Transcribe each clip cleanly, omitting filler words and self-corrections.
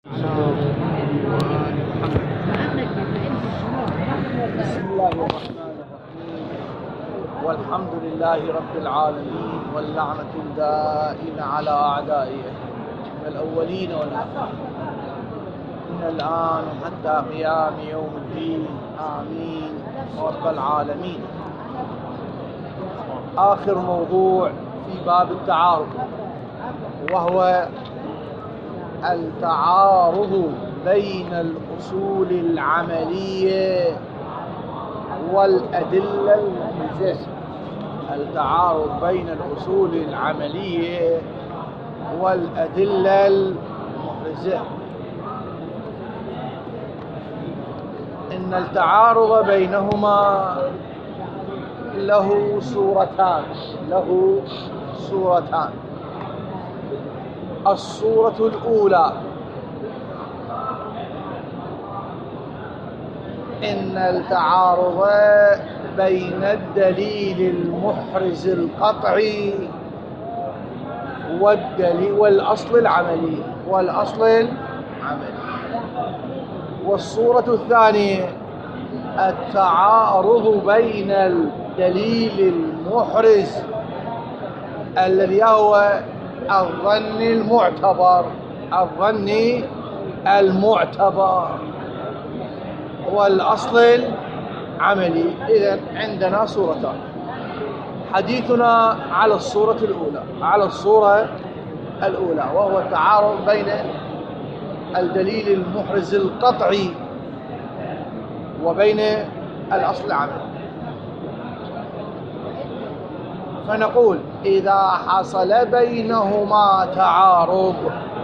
بسم الله الرحمن الرحيم والحمد لله رب العالمين واللعنة الدائمة على أعدائه من الأولين والآخرين من الآن حتى قيام يوم الدين آمين رب العالمين. آخر موضوع في باب التعارض وهو التعارض بين الأصول العملية والأدلة المحرزة. التعارض بين الأصول العملية والأدلة المحرزة. إن التعارض بينهما له صورتان. الصورة الأولى إن التعارض بين الدليل المحرز القطعي والأصل العملي. والصورة الثانية التعارض بين الدليل المحرز الذي هو الظن المعتبر والأصل العملي. إذن عندنا صورتان. حديثنا على الصورة الأولى وهو التعارض بين الدليل المحرز القطعي وبين الأصل العملي. فنقول إذا حصل بينهما تعارض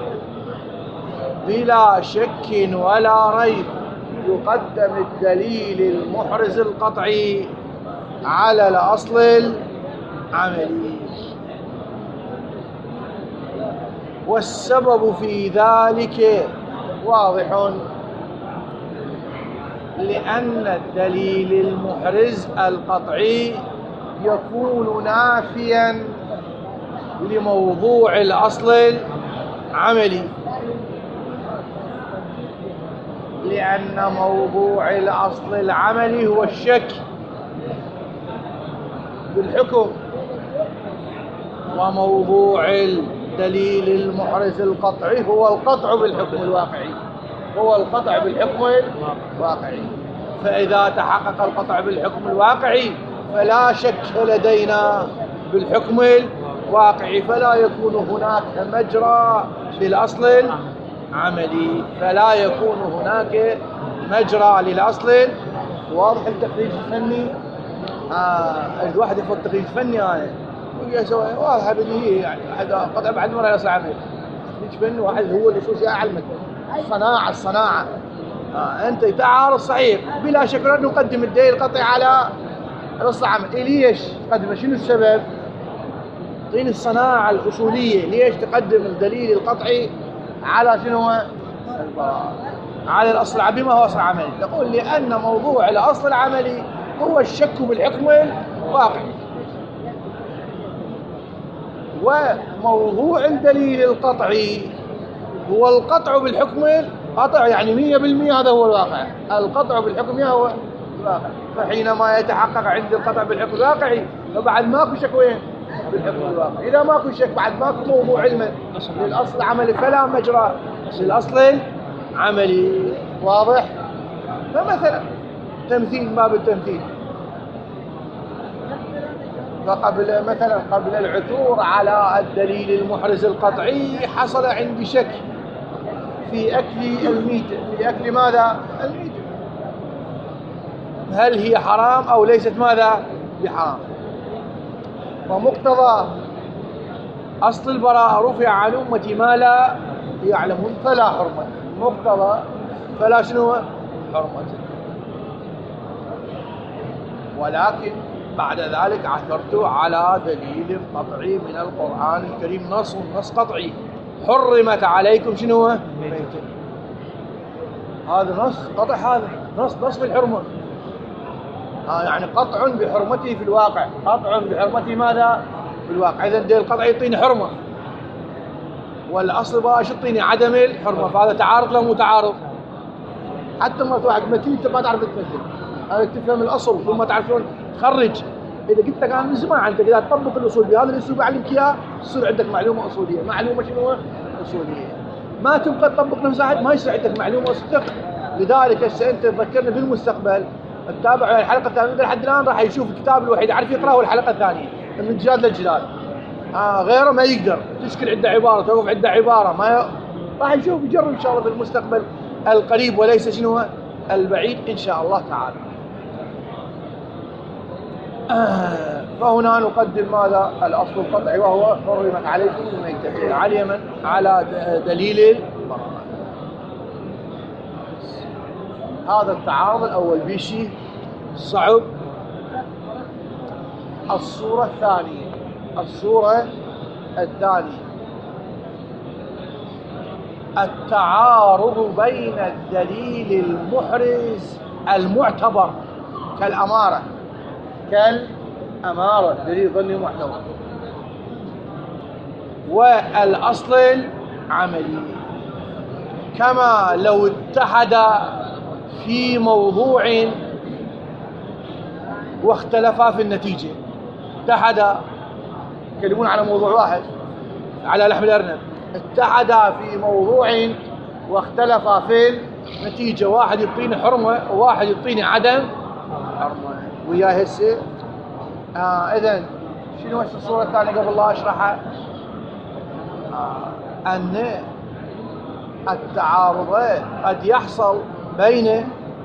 بلا شك ولا ريب يقدم الدليل المحرز القطعي على الأصل العملي. والسبب في ذلك واضح، لأن الدليل المحرز القطعي يكون نافيا لموضوع الأصل العملي، لأن موضوع الأصل العملي هو الشك بالحكم، وموضوع الدليل المحرز القطعي هو القطع بالحكم الواقعي. فإذا تحقق القطع بالحكم الواقعي فلا شك لدينا بالحكم الواقعي، فلا يكون هناك مجرى للأصل العملي، للأصل. واضح التخريج الفني؟ الواحد يفوت تخريج فني يسوي واضح بديهية، يعني قطع بعد مرة الأصل العملي. تخريج فني واحد هو الأساس يعلمك الصناعة. أنت تعارض صحيح بلا شك نقدم الدليل القطعي على الأصل العملي. ليش تقدم؟ شنو السبب؟ طين الصناعة الأصولية. ليش تقدم الدليل القطعي على شنو؟ على الأصل العملي. ما هو أصل عملي؟ تقول لأن موضوع الأصل العملي هو الشك بالحكم الواقعي، وموضوع الدليل القطعي هو القطع بالحكم القطع، يعني 100% هذا هو الواقع. القطع بالحكم هو الواقع. فحينما يتحقق عند القطع بالحكم الواقعي فبعد ماكو شك وين؟ بالحكم الواقعي. إذا ماكو شك بعد ماكو موضوع علما للأصل العملي، فلا مجرى للأصل العملي. واضح؟ فمثلا تمثيل، باب التمثيل، فقبل العثور على الدليل المحرز القطعي حصل عندي شك في أكل الميتة. في أكل ماذا؟ الميتة. هل هي حرام أو ليست ماذا؟ بحرام. ومقتضى أصل البراءة رفع عن أمتي ما لا يعلمون فلا حرمة. مقتضى فلا شنو؟ حرمة. ولكن بعد ذلك عثرت على دليل قطعي من القرآن الكريم، نص قطعي: حرمت عليكم شنو؟ ميتة. هذا نص قطع، هذا نص بالحرمة. يعني قطع بحرمته في الواقع، قطع بحرمته ماذا؟ في الواقع. إذن الدليل القطعي يعطيني حرمة. والأصل البراءة شو تعطيني؟ عدم الحرمة. فهذا تعارض لا مو تعارض؟ حتى مرة واحد مثل انت ما تعرف تمثل، هذا تفهم الاصل ثم تعرف شلون تخرج. اذا قلت لك انا من زمان عندك اذا تطبق الاصول بهذا الاسلوب اعلمك اياه يصير عندك معلومه اصوليه، معلومه شنو؟ اصوليه. ما تبقى تطبق نفس واحد ما يصير عندك معلومه اصوليه. لذلك هسه انت تذكرنا بالمستقبل تتابع الحلقه الثانيه لحد الان راح يشوف الكتاب الوحيد يعرف يقراه هو الحلقه الثانيه من جدال للجدال. غيره ما يقدر، تشكل عنده عباره توقف عنده عباره ما راح يشوف يجرب ان شاء الله في المستقبل القريب وليس شنو البعيد ان شاء الله تعالى. فهنا نقدم ماذا؟ الاصل القطعي وهو حرمت عليكم الميتة على اليمن على دليل البراءة. هذا التعارض الاول بشيء صعب. الصورة الثانية التعارض بين الدليل المحرز المعتبر كالأمارة دليل ظني معتبر والأصل العملي، كما لو اتحد في موضوع واختلفا في النتيجة. اتحدا يتكلمون على موضوع واحد على لحم الأرنب، اتحدا في موضوع واختلفا في النتيجة، واحد يعطيني حرمة وواحد يعطيني عدم حرمة. ويا هسه إذن شنو الصورة الثانية قبل لا أشرحها؟ أن التعارض قد يحصل بين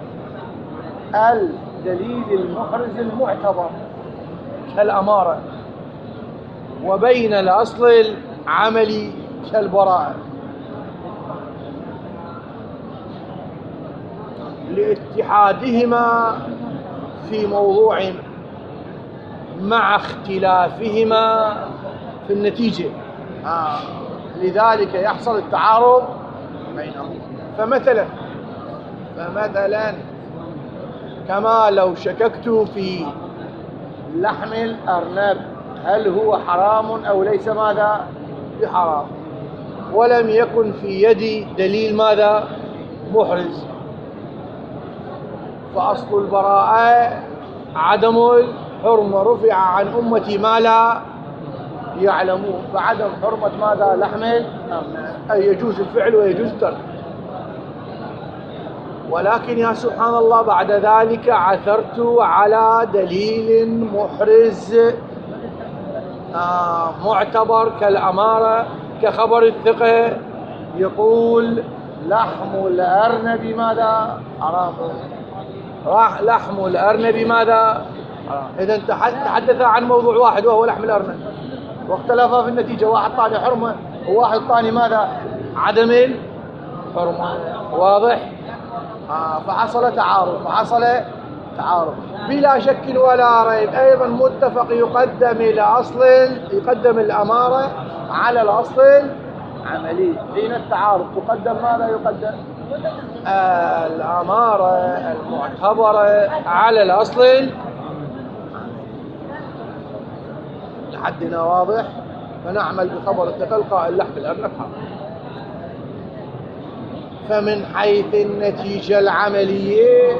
الدليل المحرز المعتبر كالأمارة وبين الأصل العملي كالبراءة لاتحادهما في موضوع مع اختلافهما في النتيجة. لذلك يحصل التعارض بينهم. فمثلا كما لو شككت في لحم الأرنب هل هو حرام أو ليس ماذا بحرام، ولم يكن في يدي دليل ماذا محرز، فأصل البراءة عدم الحرمة. رفع عن أمتي ما لا يعلمون، فعدم حرمة ماذا لحم الأرنب، أي يجوز الفعل ويجوز الترك. ولكن يا سبحان الله بعد ذلك عثرت على دليل محرز معتبر كالأمارة كخبر الثقة يقول لحم الأرنب ماذا حرام، لحم الأرنب ماذا حرام. إذا تحدث عن موضوع واحد وهو لحم الأرنب واختلفا في النتيجة، واحد طاني حرمة وواحد طاني ماذا عدم الحرمة. واضح؟ فحصل تعارض بلا شك ولا ريب. أيضا متفق يقدم الأمارة على الأصل العملي. حين التعارض تقدم ماذا يقدم؟ الأمارة المعتبرة على الأصل. لحدنا واضح؟ فنعمل بخبر الثقة القائل لحم الأرنب حرام. فمن حيث النتيجة العملية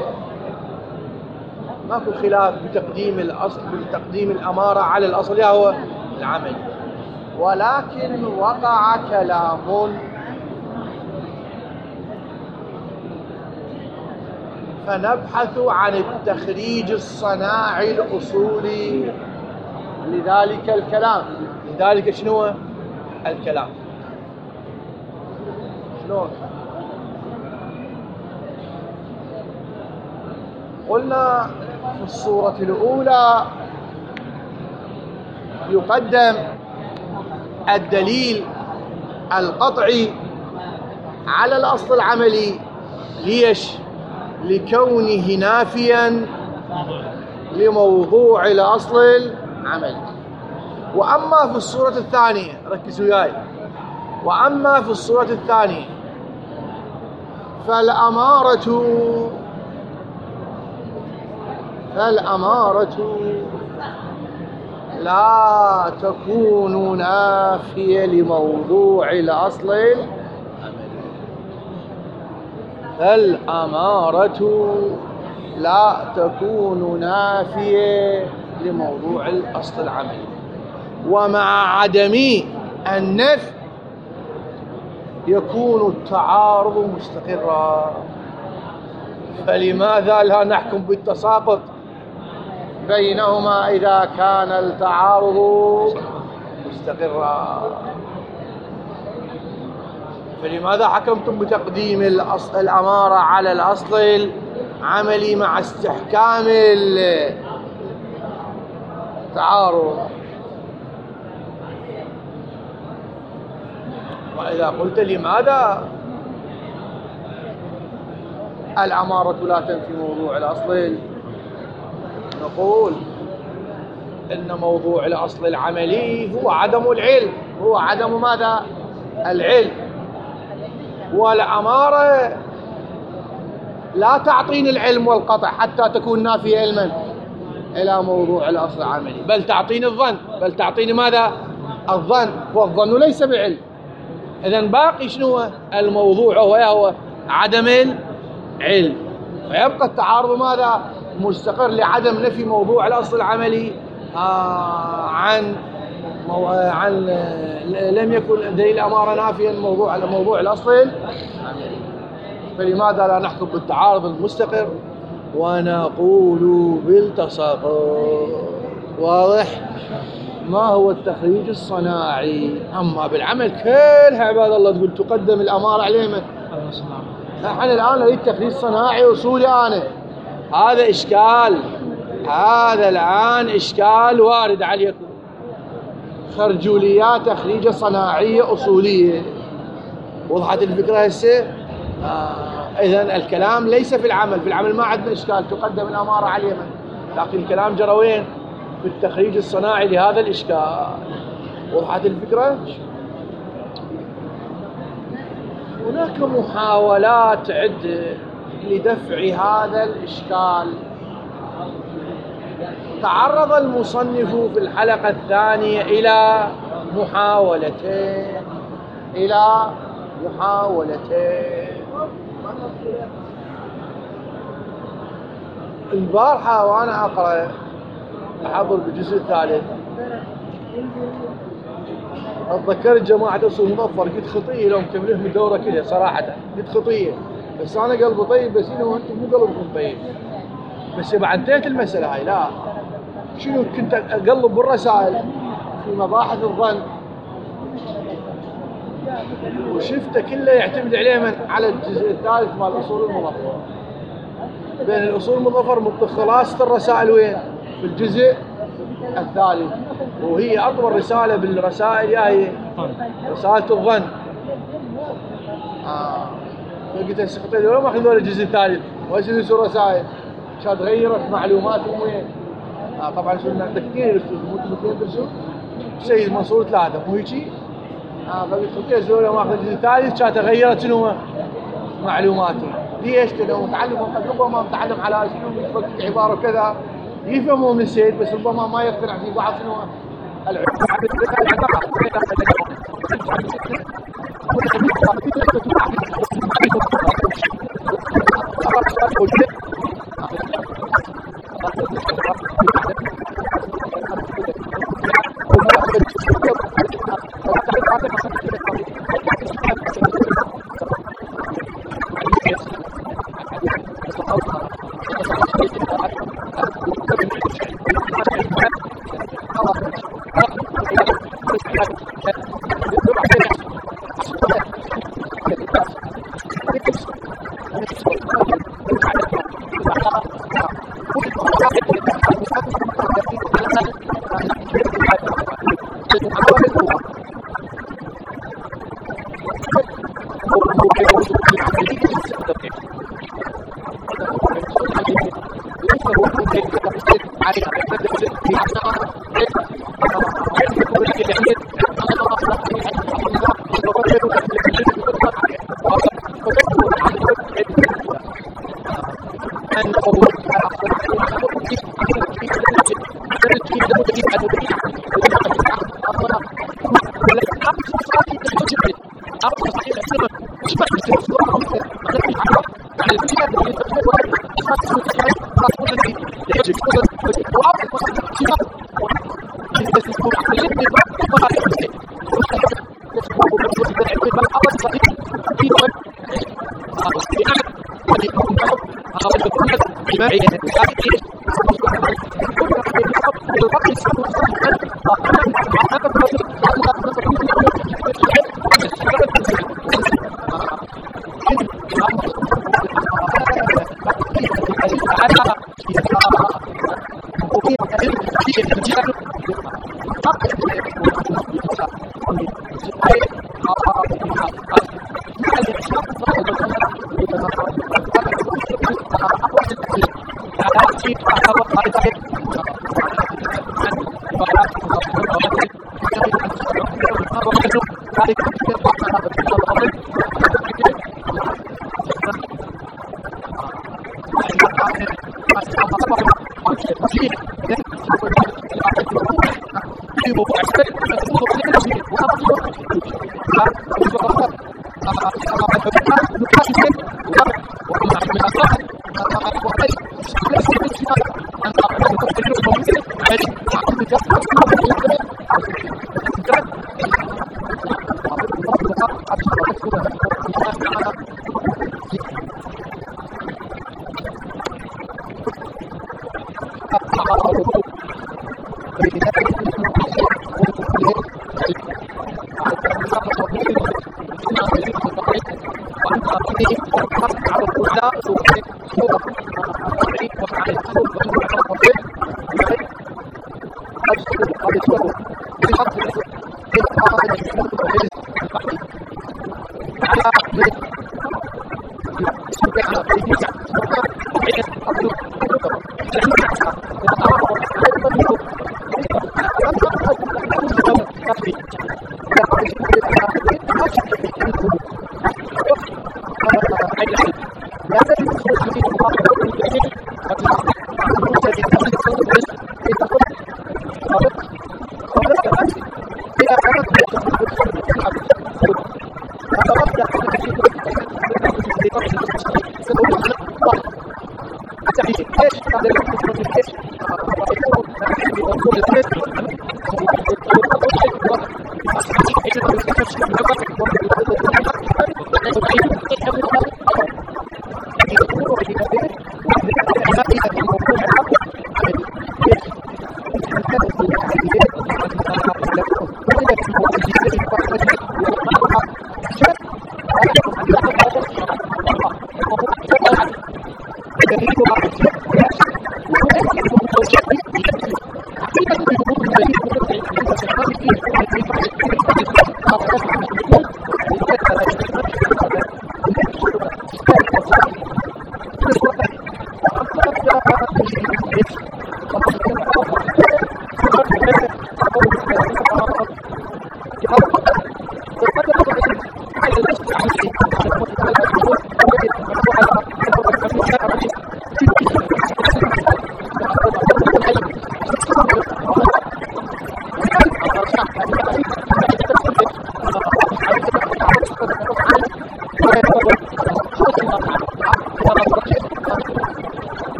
ماكو خلاف بتقديم الأمارة على الأصل هو العمل، ولكن وقع كلام فنبحث عن التخريج الصناعي الأصولي لذلك الكلام. لذلك شنو الكلام؟ شلون؟ قلنا في الصورة الأولى يقدم الدليل القطعي على الأصل العملي. ليش؟ لكونه نافيا لموضوع الأصل العملي. وأما في الصورة الثانية ركزوا وياي، وأما في الصورة الثانية فالأمارة لا تكون نافية لموضوع الأصل العملي. فالأمارة لا تكون نافية لموضوع الأصل العملي، ومع عدم النفي يكون التعارض مستقرا. فلماذا لا نحكم بالتساقط بينهما إذا كان التعارض مستقرا؟ فلماذا حكمتم بتقديم الأمارة على الأصل العملي مع استحكام التعارض؟ وإذا قلت لماذا الأمارة لا تنفي موضوع الأصل، نقول إن موضوع الأصل العملي هو عدم العلم، هو عدم ماذا؟ العلم. والأمارة لا تعطيني العلم والقطع حتى تكون نافية علما إلى موضوع الأصل العملي، بل تعطيني الظن، بل تعطيني ماذا؟ الظن، والظن ليس بعلم. إذن باقي شنو الموضوع؟ هو عدم العلم. فيبقى التعارض ماذا؟ مستقر لعدم نفي موضوع الأصل العملي عن لم يكن دليل الأمارة نافيا موضوع الأصل العملي. فلماذا لا نحكم بالتعارض المستقر ونقول بالتساقط؟ واضح؟ ما هو التخريج الصناعي؟ أما بالعمل كلها عباد الله تقول تقدم الأمارة عليه من؟ نحن الآن نريد تخريج صناعي أصولي. أنا هذا إشكال، هذا الآن إشكال وارد عليكم. خرجوليات تخريج صناعية أصولية. وضحت الفكرة هسه؟ إذن الكلام ليس في العمل، في العمل ما عندنا إشكال تقدم الأمارة على اليمن، لكن الكلام جرى وين؟ في التخريج الصناعي لهذا الإشكال. وضحت الفكرة؟ هناك محاولات عدة لدفع هذا الإشكال. تعرض المصنف في الحلقة الثانية إلى محاولتين البارحة وأنا أقرأ أحضر بالجزء الثالث، أتذكر جماعة أصول مظفر قلت خطية لو مكملهم الدورة كذا صراحة، قلت خطية، بس أنا قلبي طيب، بس إنه أنتم مو قلبكم طيب. بس بعد انتهت المسألة هاي، لا شنو كنت أقلب بالرسائل في مباحث الظن وشفته كله يعتمد عليه من على الجزء الثالث مال الأصول المظفر. بين الأصول المظفر خلاصة الرسائل وين؟ في الجزء الثالث، وهي أطول رسالة بالرسائل هي رسالة الظن. فقلت السقطين لو ما أخذوا الجزء الثالث وأسلسوا الرسائل عشان تغيرت معلوماتهم وين؟ طبعا شو عندك كثير مو تدرسوا شيء منصور 3 مو هيجي؟ فقلت خطيت لو ما أخذ الجزء الثالث كانت تغيرت شنو معلوماتهم. ليش؟ لأنه متعلم وقد ربما متعلم على شنو يفكك عبارة كذا يفهمه من السيد، بس ربما ما يقتنع في بعض شنو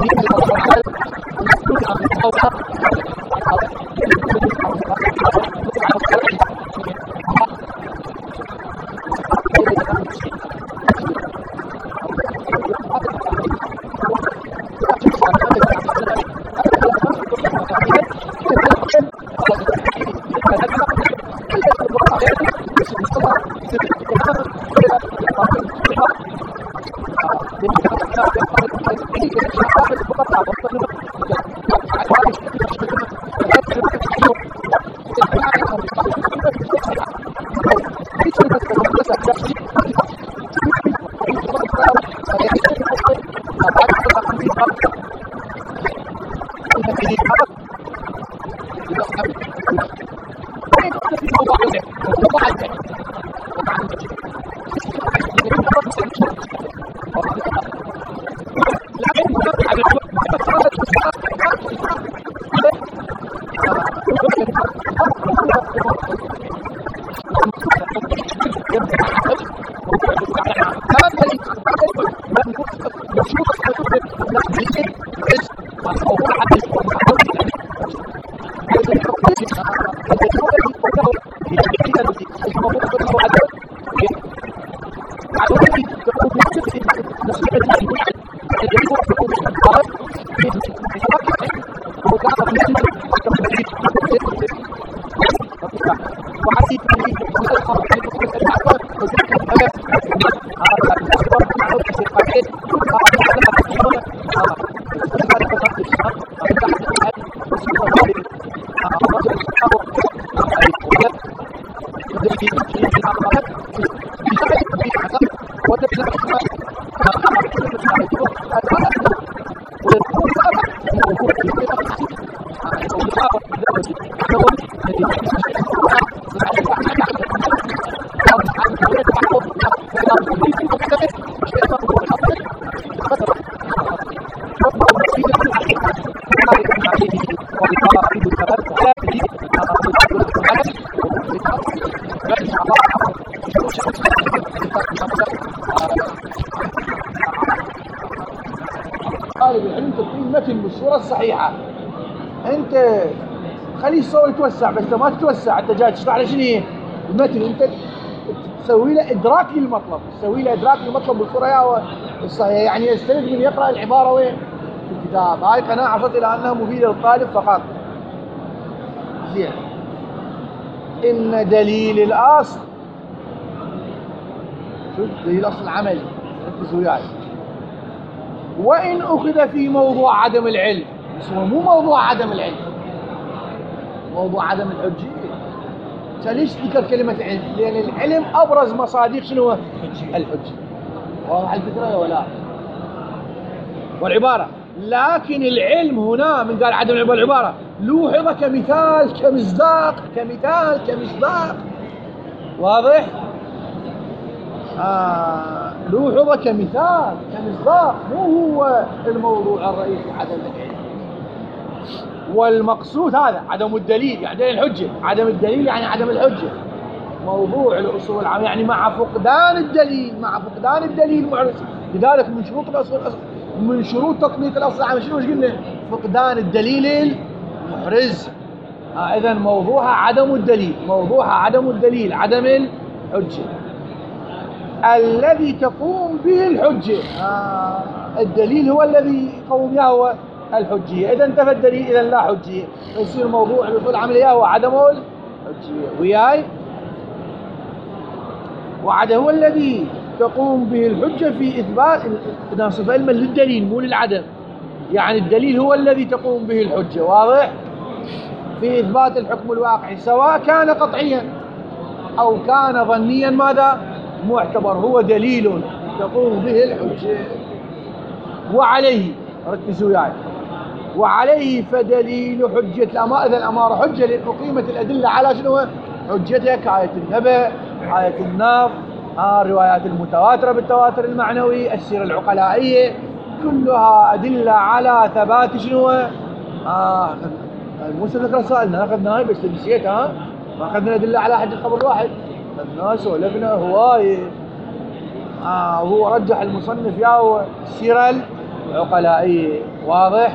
طالب العلم تقييم المتن بالصورة الصحيحة. انت خليه الصورة يتوسع، بس ما تتوسع. انت جاي تشرح له شنو هي المتن، انت تسوي له ادراك للمطلب، تسوي له ادراك للمطلب بالصورة الصحيحة. يعني يستند من يقرأ العبارة وين في الكتاب. هاي قناعة وصلت الى انها مفيدة للطالب فقط. زين. ان دليل الاصل، شوف دليل الاصل العملي، ركزوا وياي. وإن أخذ في موضوع عدم العلم، بس هو مو موضوع عدم العلم، موضوع عدم الحجية. ليش ذكر كلمة علم؟ لأن العلم أبرز مصادق شنو هو؟ الحجة. واضح الفكرة ولا لا؟ والعبارة لكن العلم هنا من قال عدم العلم والعبارة لوحظ كمثال كمصداق، كمثال كمصداق. واضح؟ لوحظ كمثال كمصداق، مو هو الموضوع الرئيسي عدم العلم. والمقصود هذا عدم الدليل، يعني الحجة. عدم الدليل يعني عدم الحجة. موضوع الأصول العامة يعني مع فقدان الدليل، مع فقدان الدليل معرض. لذلك من شروط الأصول، من شروط تطبيق الأصل العامة شنو قلنا؟ فقدان الدليل المحرز. إذن موضوعها عدم الدليل، موضوعها عدم الدليل، عدم الحجة الذي تقوم به الحجة. الدليل هو الذي يقوم به هو الحجية. إذا انتفى الدليل إذا لا حجية، فيصير موضوع الأصول العملية هو عدم الحجية. وياي وعد هو الذي تقوم به الحجة في إثبات ناصف علما للدليل مو للعدم. يعني الدليل هو الذي تقوم به الحجة. واضح؟ في إثبات الحكم الواقعي سواء كان قطعيا أو كان ظنيا ماذا؟ معتبر. هو دليل تقوم به الحجة. وعليه ركزوا وياي، وعليه فدليل حجة الأمارة. إذا الأمارة حجة لأن أقيمت الأدلة على شنو؟ حجتها كآية النبأ، آية النار، الروايات المتواترة بالتواتر المعنوي، السيرة العقلائية، كلها أدلة على ثبات شنو؟ موسى ذكر سائلنا أخذناها بس نسيت. ما أخذنا أدلة على حج الخبر واحد، الناس ولفنا هواية. وهو رجح المصنف ياهو السيرة عقلائية. واضح؟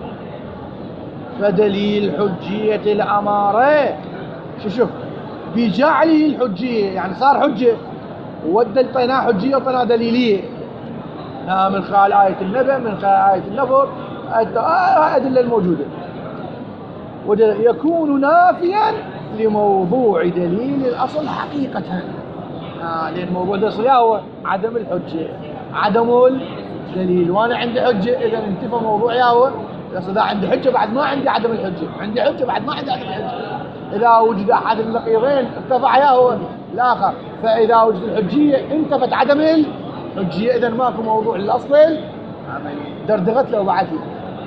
فدليل حجية الأمارة شوف بجعله الحجية، يعني صار حجة وطيناه حجية وطيناه دليلية من خلال آية النبأ، من خلال آية النفر، الأدلة الموجودة، يكون نافيا لموضوع دليل الأصل حقيقة. لأن موضوع الأصل هو عدم الحجة، عدم الدليل، وأنا عندي حجة، إذا انتفى موضوعي هو إذا عندي حجة بعد ما عندي عدم الحجة، عندي حجة بعد ما عندي عدم الحجة. إذا وجد أحد النقيضين ارتفع هو الآخر، فإذا وجد الحجية انتفت عدم الحجية، إذا ماكو موضوع الأصل دردغت له بعدي.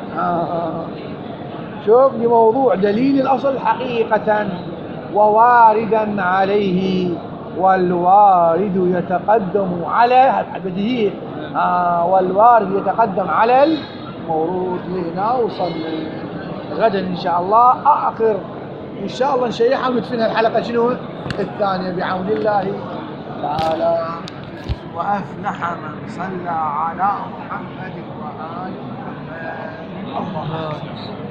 شوف لموضوع دليل الأصل حقيقة وواردا عليه، والوارد يتقدم على بديهية، والوارد يتقدم على المورود. لهنا وصلنا. غدا إن شاء الله آخر إن شاء الله نشيحها وندفنها الحلقة شنو الثانية بعون الله تعالى. وأفلح من صلى على محمد وآل محمد. الله